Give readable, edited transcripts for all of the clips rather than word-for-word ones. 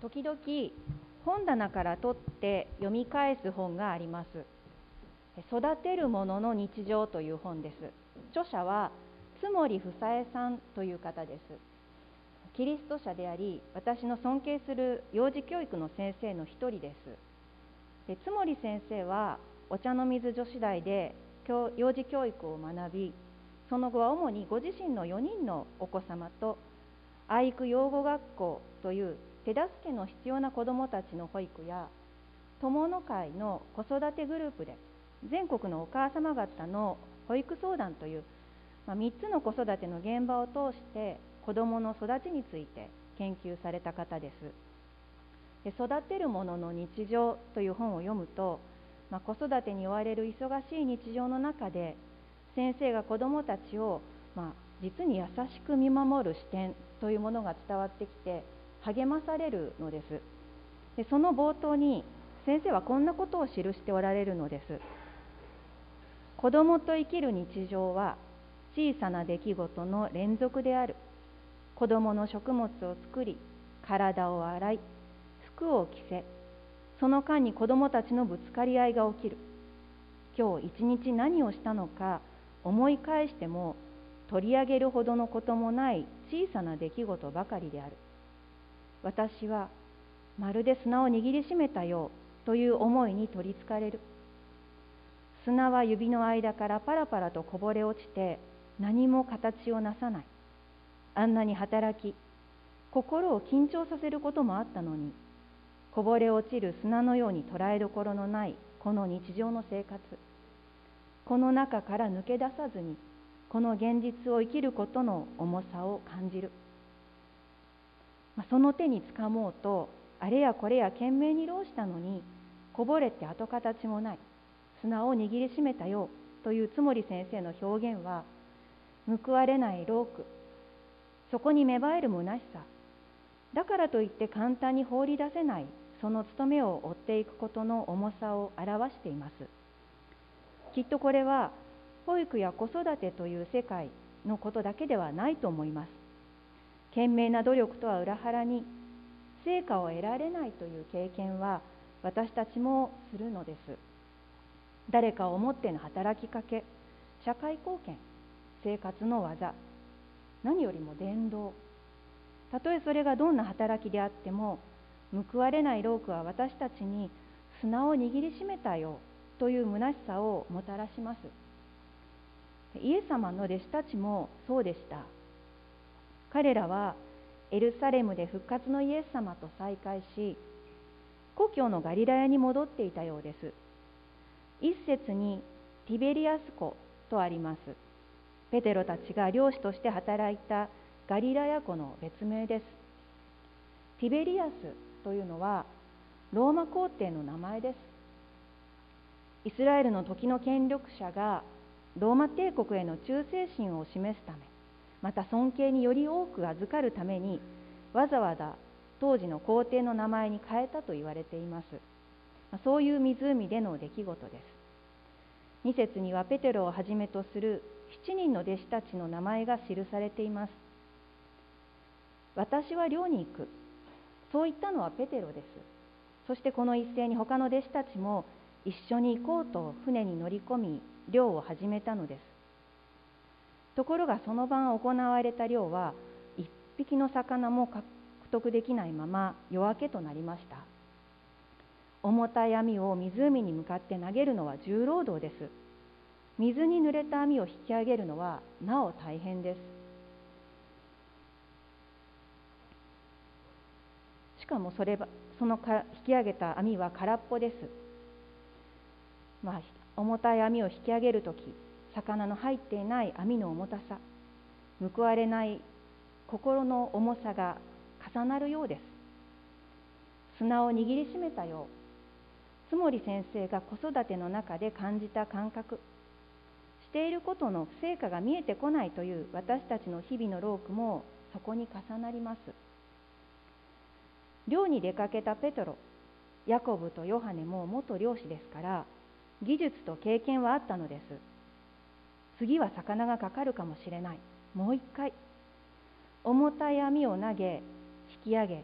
時々本棚から取って読み返す本があります。育てるものの日常という本です。著者は津森房江さんという方です。キリスト者であり、私の尊敬する幼児教育の先生の一人です。津森先生はお茶の水女子大で幼児教育を学び、その後は主にご自身の4人のお子様と愛育養護学校という手助けの必要な子どもたちの保育や、友の会の子育てグループで全国のお母様方の保育相談という3つの子育ての現場を通して子どもの育ちについて研究された方です。育てるものの日常という本を読むと、子育てに追われる忙しい日常の中で先生が子どもたちを、実に優しく見守る視点というものが伝わってきて励まされるのです。その冒頭に先生はこんなことを記しておられるのです。子どもと生きる日常は小さな出来事の連続である。子どもの食物を作り、体を洗い、服を着せ、その間に子どもたちのぶつかり合いが起きる。今日一日何をしたのか思い返しても取り上げるほどのこともない小さな出来事ばかりである。私はまるで砂を握りしめたようという思いに取りつかれる。砂は指の間からパラパラとこぼれ落ちて何も形をなさない。あんなに働き、心を緊張させることもあったのに、こぼれ落ちる砂のように捉えどころのないこの日常の生活、この中から抜け出さずにこの現実を生きることの重さを感じる。その手につかもうとあれやこれや懸命に労したのに、こぼれて跡形もない砂を握りしめたようという津森先生の表現は、報われない労苦、そこに芽生える虚しさ、だからといって簡単に放り出せないその務めを追っていくことの重さを表しています。きっとこれは保育や子育てという世界のことだけではないと思います。懸命な努力とは裏腹に成果を得られないという経験は私たちもするのです。誰かを思っての働きかけ、社会貢献、生活の技、何よりも伝道、たとえそれがどんな働きであっても、報われない労苦は私たちに砂を握りしめたよという虚しさをもたらします。イエス様の弟子たちもそうでした。彼らはエルサレムで復活のイエス様と再会し、故郷のガリラヤに戻っていたようです。一節にティベリアス湖とあります。ペテロたちが漁師として働いたガリラヤ湖の別名です。ティベリアスというのはローマ皇帝の名前です。イスラエルの時の権力者がローマ帝国への忠誠心を示すため、また尊敬により多く預かるために、わざわざ当時の皇帝の名前に変えたと言われています。そういう湖での出来事です。2節にはペテロをはじめとする7人の弟子たちの名前が記されています。私は漁に行く、そう言ったのはペテロです。そしてこの一斉に他の弟子たちも一緒に行こうと船に乗り込み漁を始めたのです。ところがその晩行われた漁は一匹の魚も獲得できないまま夜明けとなりました。重たい網を湖に向かって投げるのは重労働です。水に濡れた網を引き上げるのはなお大変です。しかもその引き上げた網は空っぽです。重たい網を引き上げるとき、魚の入っていない網の重たさ、報われない心の重さが重なるようです。砂を握りしめたよう、津森先生が子育ての中で感じた感覚、していることの成果が見えてこないという私たちの日々の労苦もそこに重なります。漁に出かけたペトロ、ヤコブとヨハネも元漁師ですから、技術と経験はあったのです。次は魚がかかるかもしれない。もう一回。重たい網を投げ、引き上げ、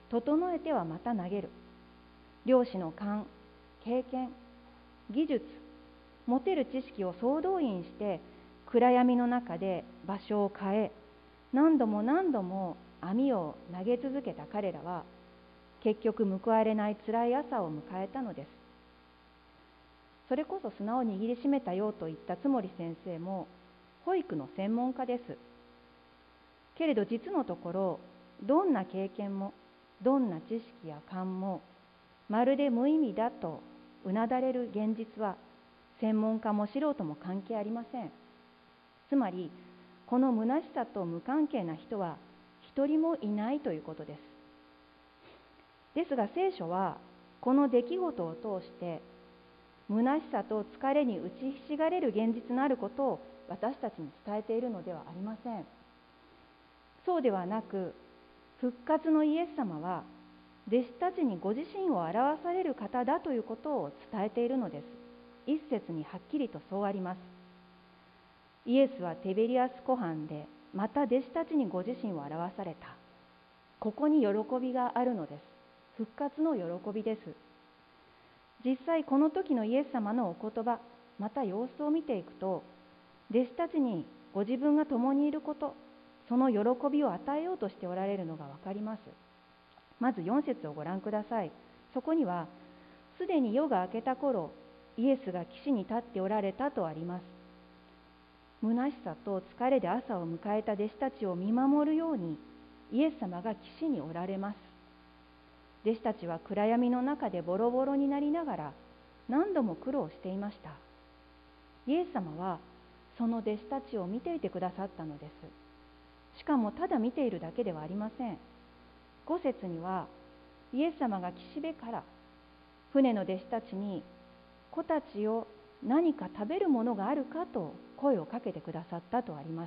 整えてはまた投げる。漁師の勘、経験、技術、持てる知識を総動員して暗闇の中で場所を変え、何度も何度も網を投げ続けた彼らは結局報われない辛い朝を迎えたのです。それこそ砂を握りしめたよと言った津森先生も保育の専門家です。けれど実のところ、どんな経験もどんな知識や勘もまるで無意味だとうなだれる現実は専門家も素人も関係ありません。つまりこの虚しさと無関係な人は一人もいないということです。ですが聖書はこの出来事を通して虚しさと疲れに打ちひしがれる現実のあることを私たちに伝えているのではありません。そうではなく、復活のイエス様は弟子たちにご自身を表される方だということを伝えているのです。一節にはっきりとそうあります。イエスはテベリアス湖畔でまた弟子たちにご自身を表された。ここに喜びがあるのです。復活の喜びです。実際この時のイエス様のお言葉、また様子を見ていくと、弟子たちにご自分が共にいること、その喜びを与えようとしておられるのがわかります。まず4節をご覧ください。そこには、すでに夜が明けた頃、イエスが岸に立っておられたとあります。虚しさと疲れで朝を迎えた弟子たちを見守るように、イエス様が岸におられます。弟子たちは暗闇の中でボロボロになりながら何度も苦労していました。イエス様はその弟子たちを見ていてくださったのです。しかもただ見ているだけではありません。5節にはイエス様が岸辺から船の弟子たちに、子たちよ、何か食べるものがあるかと声をかけてくださったとあります。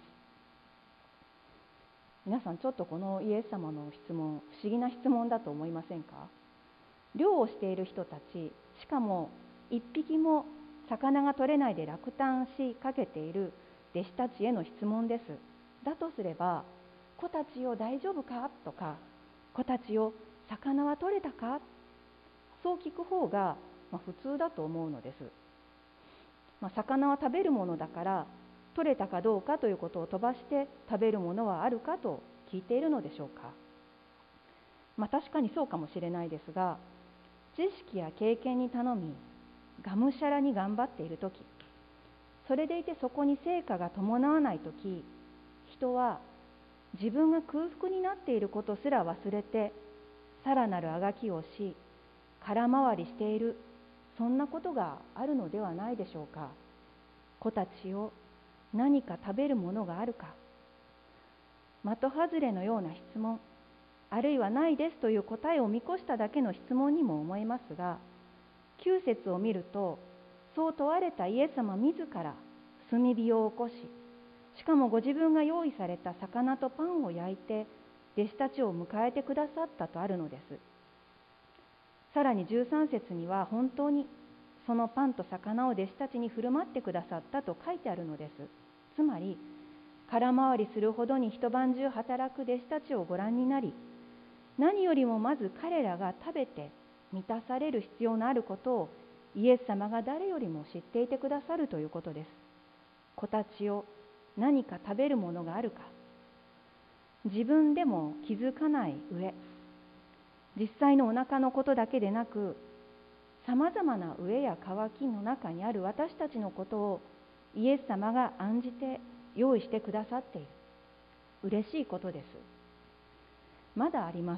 皆さんちょっとこのイエス様の質問、不思議な質問だと思いませんか？漁をしている人たち、しかも一匹も魚が取れないで落胆しかけている弟子たちへの質問です。だとすれば、子たちよ大丈夫かとか、子たちよ魚は取れたか、そう聞く方が普通だと思うのです。魚は食べるものだから取れたかどうかということを飛ばして食べるものはあるかと聞いているのでしょうか。確かにそうかもしれないですが、知識や経験に頼みがむしゃらに頑張っているとき、それでいてそこに成果が伴わないとき、人は自分が空腹になっていることすら忘れてさらなるあがきをし空回りしている、そんなことがあるのではないでしょうか。子たちよ、何か食べるものがあるか。的外れのような質問、あるいはないですという答えを見越しただけの質問にも思えますが、9節を見ると、そう問われたイエス様自ら炭火を起こし、しかもご自分が用意された魚とパンを焼いて弟子たちを迎えてくださったとあるのです。さらに13節には本当にそのパンと魚を弟子たちに振る舞ってくださったと書いてあるのです。つまり空回りするほどに一晩中働く弟子たちをご覧になり、何よりもまず彼らが食べて満たされる必要のあることをイエス様が誰よりも知っていてくださるということです。子たちよ、何か食べるものがあるか。自分でも気づかない上、実際のお腹のことだけでなく、さまざまな飢えや渇きの中にある私たちのことをイエス様が案じて用意してくださっている。嬉しいことです。まだあります。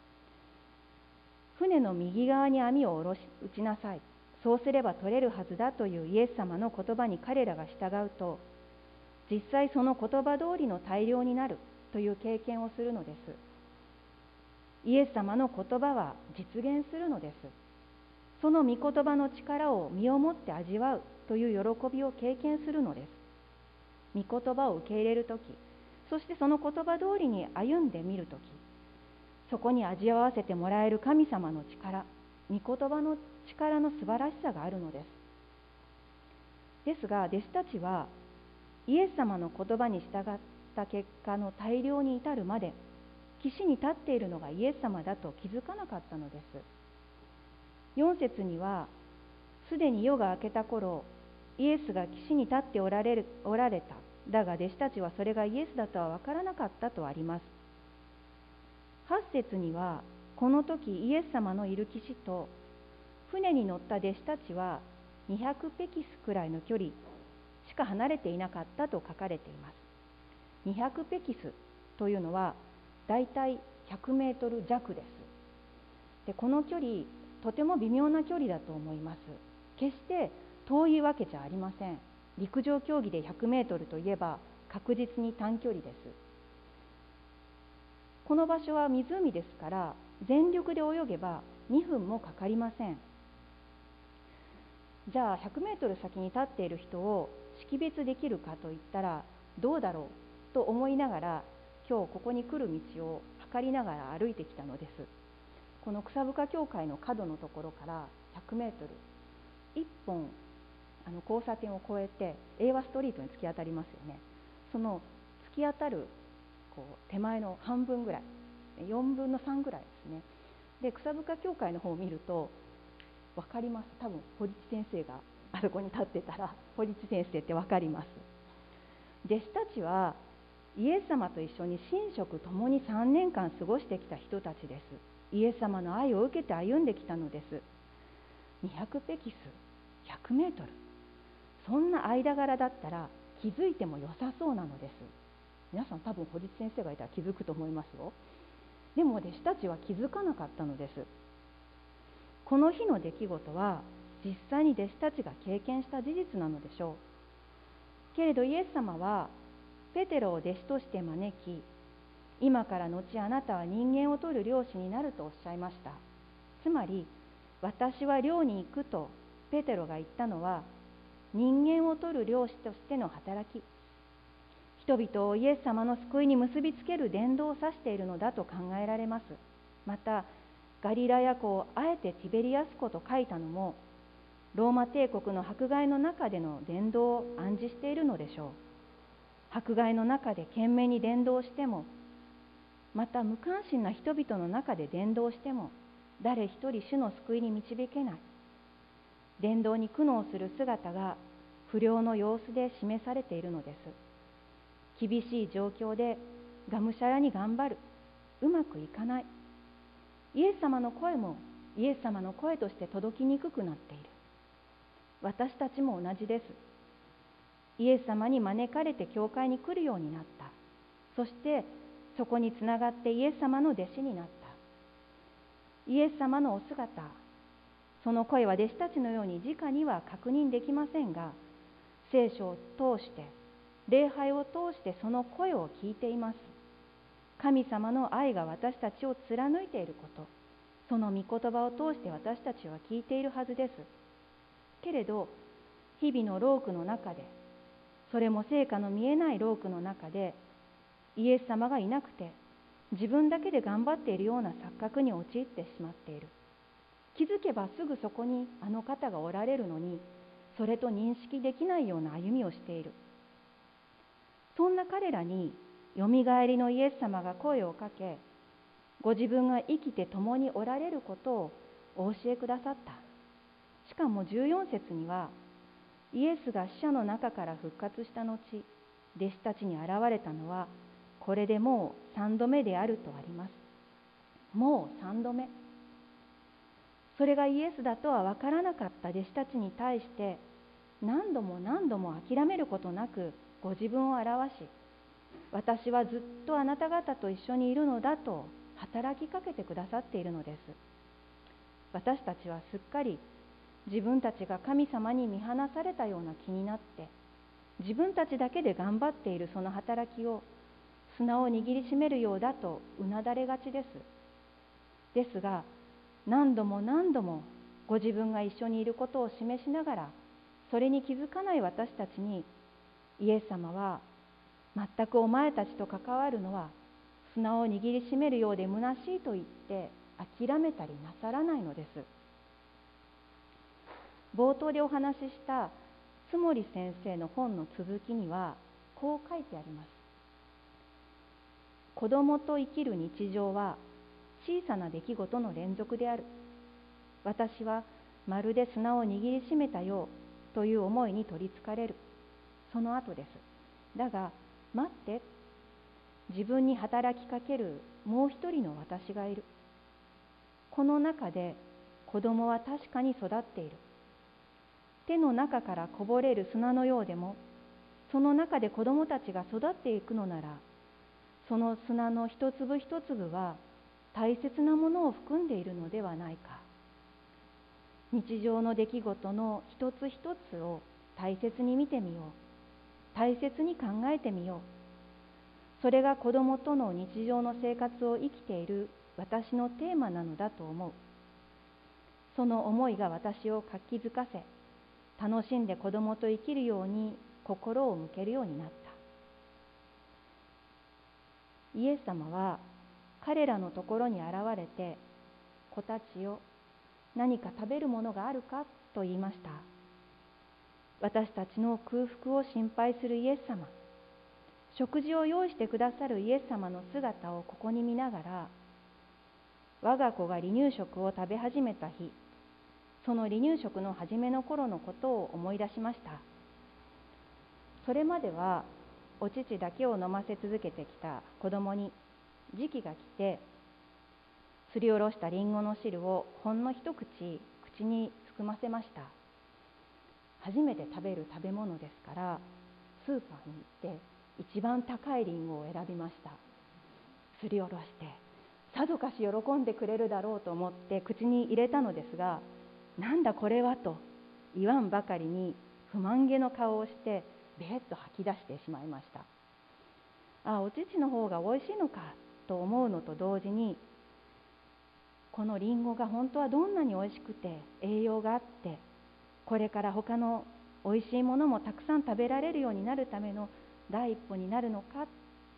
船の右側に網を打ちなさい。そうすれば取れるはずだというイエス様の言葉に彼らが従うと、実際その言葉通りの大漁になるという経験をするのです。イエス様の言葉は実現するのです。その御言葉の力を身をもって味わうという喜びを経験するのです。御言葉を受け入れるとき、そしてその言葉通りに歩んでみるとき、そこに味わわせてもらえる神様の力、御言葉の力の素晴らしさがあるのです。ですが、弟子たちはイエス様の言葉に従った結果の大漁に至るまで、 岸に立っているのがイエス様だと気づかなかったのです。4節には、すでに夜が明けた頃、イエスが岸に立っておられた。だが弟子たちはそれがイエスだとは分からなかったとあります。8節には、この時イエス様のいる岸と船に乗った弟子たちは200ペキスくらいの距離しか離れていなかったと書かれています。200ペキスというのはだいたい100メートル弱です。で、この距離、とても微妙な距離だと思います。決して遠いわけじゃありません。陸上競技で100メートルといえば確実に短距離です。この場所は湖ですから、全力で泳げば2分もかかりません。じゃあ100メートル先に立っている人を識別できるかといったらどうだろうと思いながら、今日ここに来る道を測りながら歩いてきたのです。この草深教会の角のところから100メートル、1本交差点を越えて英和ストリートに突き当たりますよね。その突き当たる手前の半分ぐらい、4分の3ぐらいですね。で、草深教会の方を見ると分かります。多分堀地先生があそこに立ってたら堀地先生って分かります。弟子たちはイエス様と一緒に寝食ともに3年間過ごしてきた人たちです。イエス様の愛を受けて歩んできたのです。200ペキス、100メートル、そんな間柄だったら気づいても良さそうなのです。皆さん多分堀地先生がいたら気づくと思いますよ。でも弟子たちは気づかなかったのです。この日の出来事は実際に弟子たちが経験した事実なのでしょう。けれどイエス様はペテロを弟子として招き、今から後あなたは人間を取る漁師になるとおっしゃいました。つまり、私は漁に行くとペテロが言ったのは、人間を取る漁師としての働き、人々をイエス様の救いに結びつける伝道を指しているのだと考えられます。また、ガリラヤ湖をあえてティベリアス湖と書いたのも、ローマ帝国の迫害の中での伝道を暗示しているのでしょう。迫害の中で懸命に伝道しても、また無関心な人々の中で伝道しても、誰一人主の救いに導けない。伝道に苦悩する姿が不良の様子で示されているのです。厳しい状況でがむしゃらに頑張る、うまくいかない。イエス様の声もイエス様の声として届きにくくなっている。私たちも同じです。イエス様に招かれて教会に来るようになった。そしてそこにつながってイエス様の弟子になった。イエス様のお姿、その声は弟子たちのように直には確認できませんが、聖書を通して、礼拝を通してその声を聞いています。神様の愛が私たちを貫いていること、その御言葉を通して私たちは聞いているはずです。けれど、日々の労苦の中で、それも成果の見えない労苦の中で、イエス様がいなくて、自分だけで頑張っているような錯覚に陥ってしまっている。気づけばすぐそこにあの方がおられるのに、それと認識できないような歩みをしている。そんな彼らによみがえりのイエス様が声をかけ、ご自分が生きて共におられることをお教えくださった。しかも14節には、イエスが死者の中から復活した後、弟子たちに現れたのはこれでもう3度目であるとあります。もう3度目。それがイエスだとは分からなかった弟子たちに対して、何度も何度も諦めることなくご自分を表し、私はずっとあなた方と一緒にいるのだと働きかけてくださっているのです。私たちはすっかり自分たちが神様に見放されたような気になって、自分たちだけで頑張っているその働きを砂を握りしめるようだとうなだれがちです。ですが、何度も何度もご自分が一緒にいることを示しながら、それに気づかない私たちに、イエス様は全くお前たちと関わるのは砂を握りしめるようで虚しいと言って諦めたりなさらないのです。冒頭でお話しした津森先生の本の続きにはこう書いてあります。 子供と生きる日常は小さな出来事の連続である。私はまるで砂を握りしめたようという思いに取りつかれる。その後です。だが待って、自分に働きかけるもう一人の私がいる。この中で子供は確かに育っている。手の中からこぼれる砂のようでも、その中で子供たちが育っていくのなら、その砂の一粒一粒は大切なものを含んでいるのではないか。日常の出来事の一つ一つを大切に見てみよう。大切に考えてみよう。それが子供との日常の生活を生きている私のテーマなのだと思う。その思いが私を活気づかせ、楽しんで子供と生きるように心を向けるようになった。イエス様は彼らのところに現れて、子たちよ、何か食べるものがあるかと言いました。私たちの空腹を心配するイエス様、食事を用意してくださるイエス様の姿をここに見ながら、我が子が離乳食を食べ始めた日、その離乳食の初めの頃のことを思い出しました。それまではお乳だけを飲ませ続けてきた子供に時期が来て、すりおろしたリンゴの汁をほんの一口口に含ませました。初めて食べる食べ物ですから、スーパーに行って一番高いリンゴを選びました。すりおろして、さぞかし喜んでくれるだろうと思って口に入れたのですが、なんだこれはと言わんばかりに不満げの顔をしてべーっと吐き出してしまいました。お乳の方がおいしいのかと思うのと同時に、このリンゴが本当はどんなにおいしくて栄養があって、これから他のおいしいものもたくさん食べられるようになるための第一歩になるのか、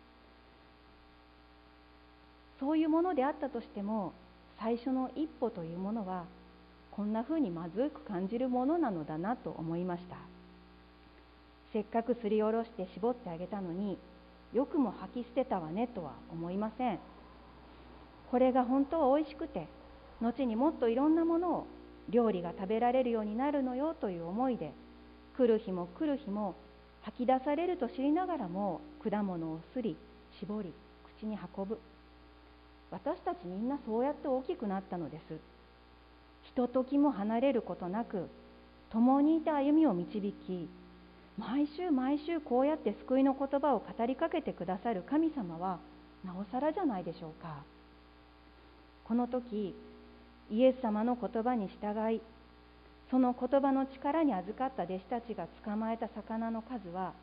そういうものであったとしても、最初の一歩というものはこんなふうにまずく感じるものなのだなと思いました。せっかくすりおろして絞ってあげたのに、よくも吐き捨てたわねとは思いません。これが本当はおいしくて、後にもっといろんなものを料理が食べられるようになるのよという思いで、来る日も来る日も吐き出されると知りながらも果物をすり絞り口に運ぶ。私たちみんなそうやって大きくなったのです。ひとときも離れることなく共にいて歩みを導き、毎週毎週こうやって救いの言葉を語りかけてくださる神様はなおさらじゃないでしょうか。この時イエス様の言葉に従い、その言葉の力に預かった弟子たちが捕まえた魚の数は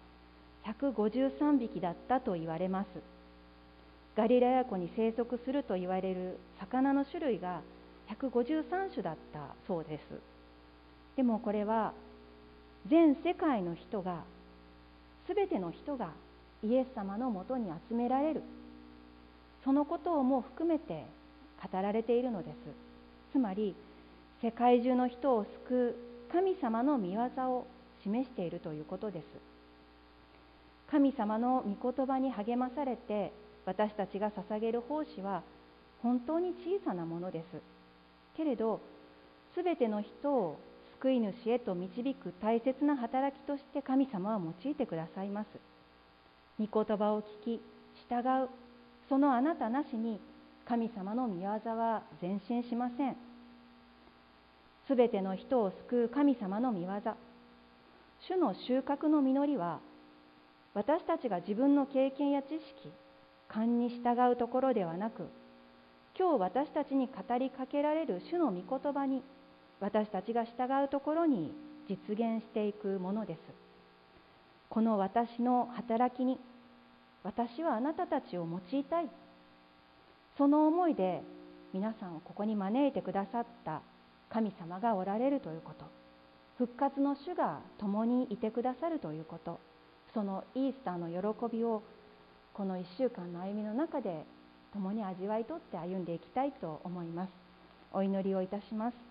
153匹だったと言われます。ガリラヤ湖に生息すると言われる魚の種類が153種だったそうです。でもこれは全世界の人が、すべての人がイエス様のもとに集められる、そのことをも含めて語られているのです。つまり世界中の人を救う神様の御業を示しているということです。神様の御言葉に励まされて私たちが捧げる奉仕は本当に小さなものです。けれどすべての人を救い主へと導く大切な働きとして神様は用いてくださいます。御言葉を聞き従う、そのあなたなしに神様の御業は前進しません。すべての人を救う神様の御業、主の収穫の実りは、私たちが自分の経験や知識、勘に従うところではなく、今日私たちに語りかけられる主の御言葉に私たちが従うところに実現していくものです。この私の働きに私はあなたたちを用いたい、その思いで皆さんをここに招いてくださった神様がおられるということ、復活の主が共にいてくださるということ、そのイースターの喜びをこの1週間の歩みの中で共に味わいとって歩んでいきたいと思います。お祈りをいたします。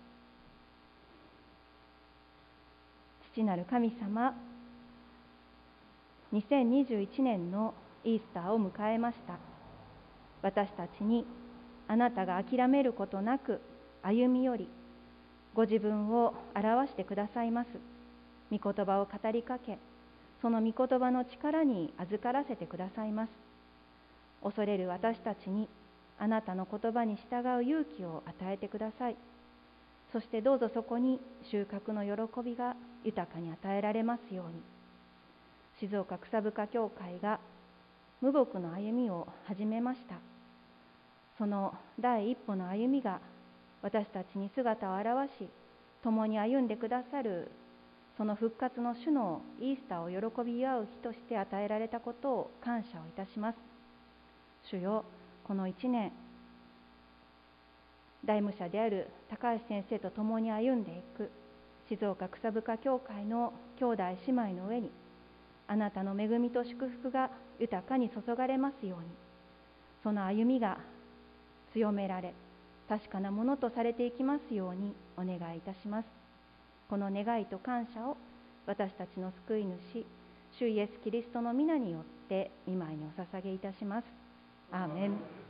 父なる神様、2021年のイースターを迎えました。 私たちにあなたが諦めることなく歩み寄り、ご自分を表してくださいます。御言葉を語りかけ、その御言葉の力に預からせてくださいます。恐れる私たちにあなたの言葉に従う勇気を与えてください。そしてどうぞそこに収穫の喜びが豊かに与えられますように。静岡草深教会が無牧の歩みを始めました。その第一歩の歩みが私たちに姿を現し、共に歩んでくださるその復活の主のイースターを喜び祝う日として与えられたことを感謝をいたします。主よ、この1年、大務者である高橋先生と共に歩んでいく静岡草深教会の兄弟姉妹の上に、あなたの恵みと祝福が豊かに注がれますように、その歩みが強められ、確かなものとされていきますようにお願いいたします。この願いと感謝を私たちの救い主、主イエスキリストの皆によって御前にお捧げいたします。アーメン。